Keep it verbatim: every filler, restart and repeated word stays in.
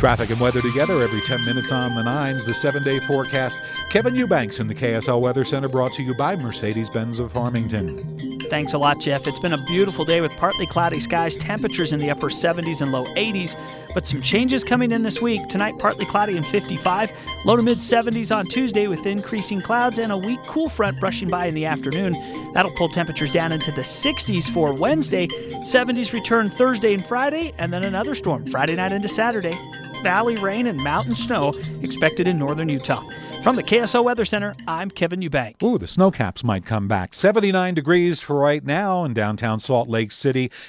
Traffic and weather together every ten minutes on the nines. The seven-day forecast. Kevin Eubanks in the K S L Weather Center, brought to you by Mercedes-Benz of Farmington. Thanks a lot, Jeff. It's been a beautiful day with partly cloudy skies, temperatures in the upper seventies and low eighties, but some changes coming in this week. Tonight, partly cloudy and fifty-five, low to mid-seventies on Tuesday with increasing clouds and a weak cool front brushing by in the afternoon. That'll pull temperatures down into the sixties for Wednesday. seventies return Thursday and Friday, and then another storm Friday night into Saturday. Valley rain and mountain snow expected in northern Utah. From the K S L Weather Center, I'm Kevin Eubank. Ooh, the snow caps might come back. seventy-nine degrees for right now in downtown Salt Lake City.